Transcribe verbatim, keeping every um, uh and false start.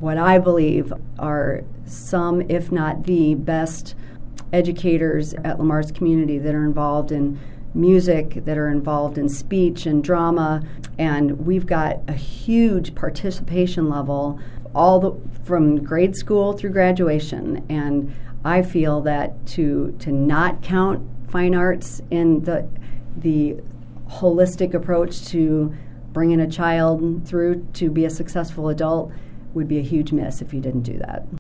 what I believe are some, if not the best educators at Le Mars Community that are involved in music, that are involved in speech and drama, and we've got a huge participation level all the from grade school through graduation. And I feel that to to not count fine arts in the the holistic approach to bringing a child through to be a successful adult would be a huge miss if you didn't do that.